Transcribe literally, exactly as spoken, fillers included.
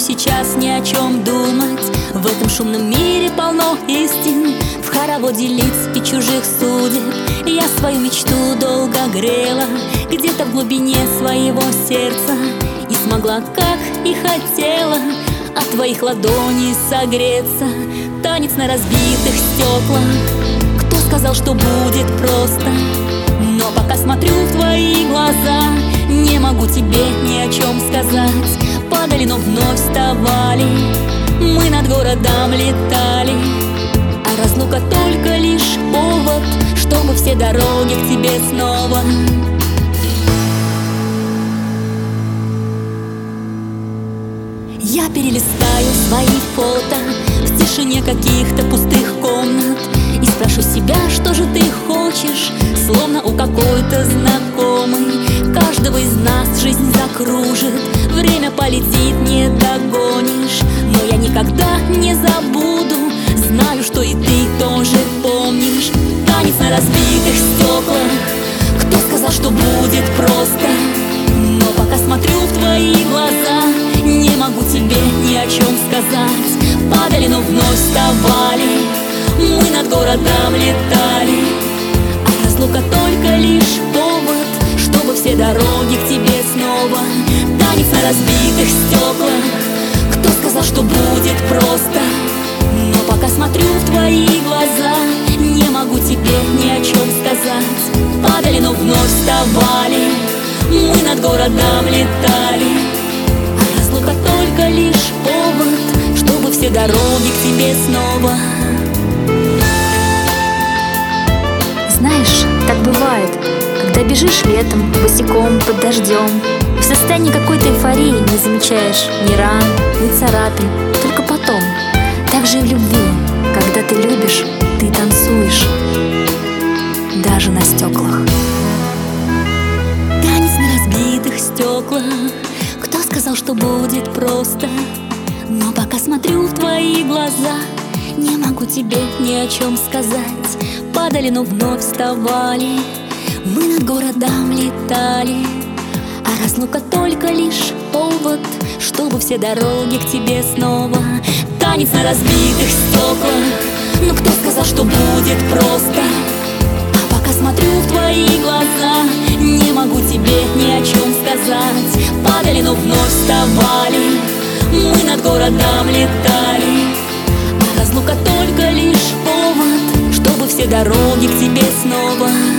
сейчас ни о чем думать. В этом шумном мире полно истин, в хороводе лиц и чужих судеб. Я свою мечту долго грела где-то в глубине своего сердца, и смогла, как и хотела, от твоих ладоней согреться. Танец на разбитых стеклах. Кто сказал, что будет просто? Но пока смотрю в твои глаза, не могу тебе ни о чем сказать. Падали, но вновь вставали, мы над городом летали, а разлука только лишь повод, чтобы все дороги к тебе снова. Я перелистаю свои фото в тишине каких-то пустых комнат и спрошу себя, что же ты хочешь, словно у какой-то знакомой. Каждого из нас жизнь закружит, время полетит, не догонишь. Но я никогда не забуду, знаю, что и ты тоже помнишь. Танец на разбитых стеклах. Кто сказал, что будет просто? Но пока смотрю в твои глаза, не могу тебе ни о чем сказать. Падали, но вновь вставали, мы над городом летали, а разлука только лишь повод, чтобы все дороги к тебе снова. Танец на разбитых стеклах. Кто сказал, что будет просто? Но пока смотрю в твои глаза, не могу тебе ни о чем сказать. Падали, но вновь вставали, мы над городом летали, а разлука только лишь повод, чтобы все дороги к тебе снова. Знаешь, так бывает, когда бежишь летом, босиком, под дождем, в состоянии какой-то эйфории не замечаешь ни ран, ни царапин. Только потом, так же и в любви, когда ты любишь, ты танцуешь, даже на стеклах. Танец на разбитых стеклах. Кто сказал, что будет просто? Но пока смотрю в твои глаза, не могу тебе ни о чем сказать. Падали, но вновь вставали, мы над городом летали, а разлука только лишь повод, чтобы все дороги к тебе снова. Танец на разбитых стеклах. Но кто сказал, что будет просто? А пока смотрю в твои глаза, не могу тебе ни о чем сказать. Падали, но вновь вставали, мы над городом летали, а разлука только лишь повод, чтобы все дороги к тебе снова.